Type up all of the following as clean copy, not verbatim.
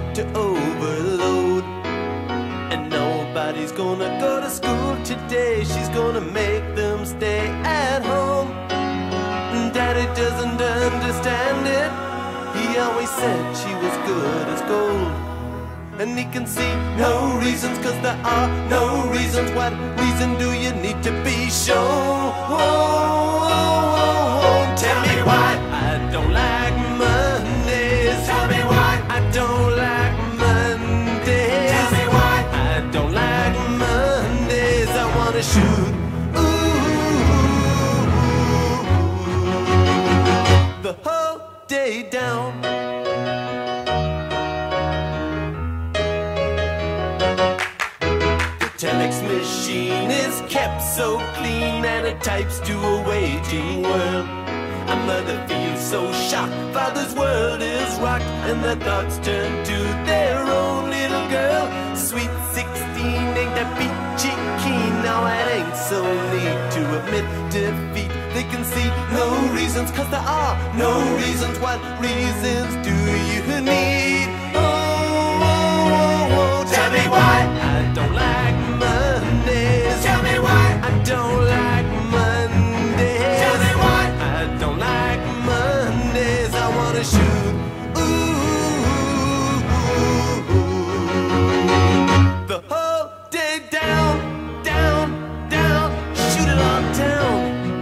to overload. And nobody's gonna go to school today. She's gonna make them stay at home. Daddy doesn't understand it. He always said she was good as gold. And he can see no reasons, 'cause there are no reasons. What reason do you need to be shown? Tell me why I don't like Mondays. Tell me why I don't like Mondays. Tell me why I don't like Mondays. I wanna shoot the whole day down. Telex machine is kept so clean, and it types to a waiting world. A mother feels so shocked, father's world is rocked, and their thoughts turn to their own little girl. Sweet 16 ain't that peachy keen. Now it ain't so neat to admit defeat. They can see no reasons, 'cause there are no reasons. What reasons do you need? Tell me why I don't like Mondays. Tell me why I don't like Mondays. Tell me why I don't like Mondays. I wanna shoot the whole day down, down, down. Shoot it on down.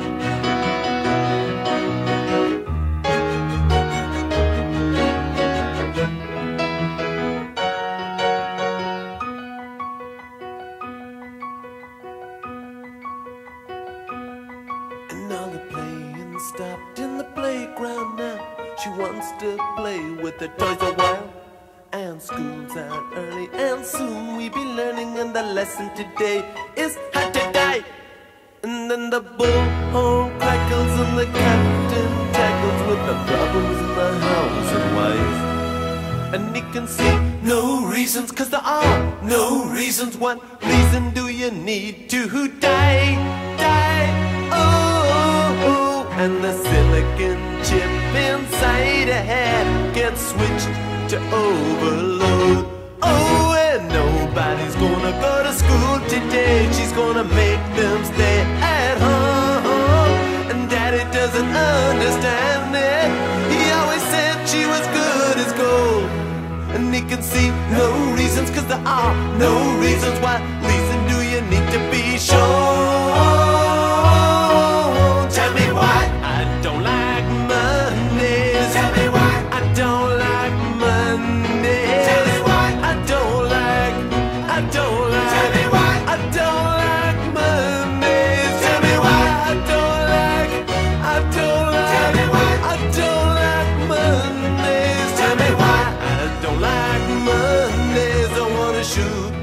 All the playing stopped in the playground now. She wants to play with the toys a while. And school's out early, and soon we be learning. And the lesson today is how to die. And then the bullhorn crackles, and the captain tackles with the problems in the house and wife. And he can see no reasons, 'cause there are no reasons. What reason do you need to die? Die, and the silicon chip inside her head gets switched to overload. Oh, and nobody's gonna go to school today. She's gonna make them stay at home. And Daddy doesn't understand it. He always said she was good as gold. And he can see no reasons, 'cause there are no reasons. What reason do you need to be shown? Tell me why I don't like Mondays. Tell me why I don't like Mondays. Tell me why I don't like. Tell me why I don't like Mondays. Tell me why I don't like. Tell me why I don't like Mondays. Tell me why I don't like Mondays. I wanna shoot